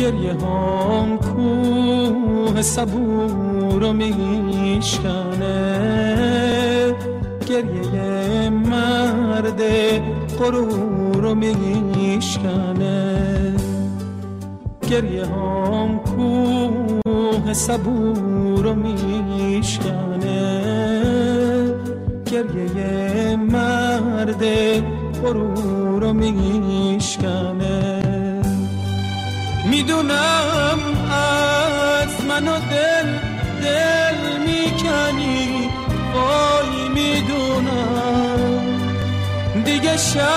گریه هام کوه صبور رو میشکنه، گریه مرد غرور رو میشکنه. گریه هام کوه صبور رو میشکنه، گریه مرد غرور رو میشکنه. میدونم از منو دل میکنی، وای میدونم دیگه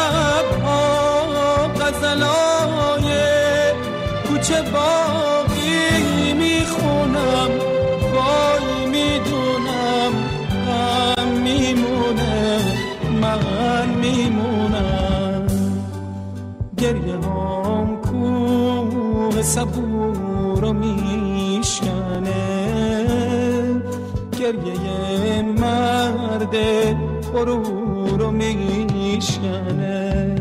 شبها غزلای کوچه باقی میخونم، وای میدونم غم میمونه، من میمونم. گریه هام کوه صبور رو میشکنه، گریه مرد غرور رو میشکنه.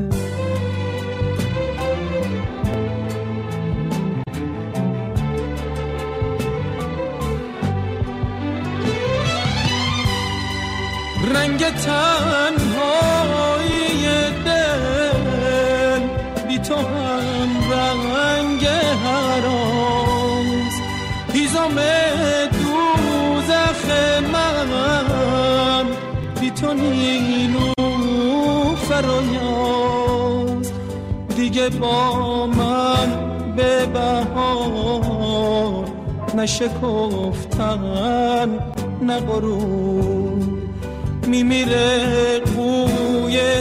رنگ تنهایی دل بی تو هم رنگ هراست، هیزم دوزخ من بی تو نیلوفر و یاس. دیگه با من به بهار نشکفتن نه غرور، میمیره قوی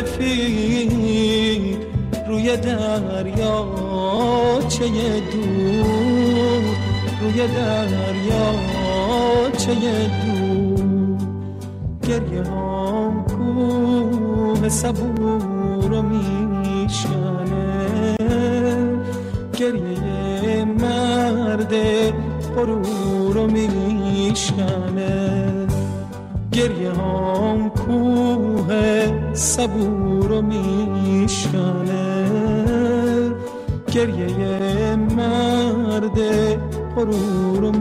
سفید روی دریاچه دور، روی دریاچه دور. گریه هام کوه صبور رو میشکنه، گریه مرد غرور رو میشکنه. گریه هام کوه صبور رو میشکنه، گریه مرد غرور رو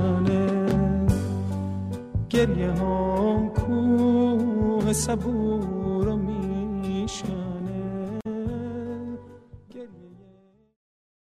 میشکنه. گریه هام کوه صبور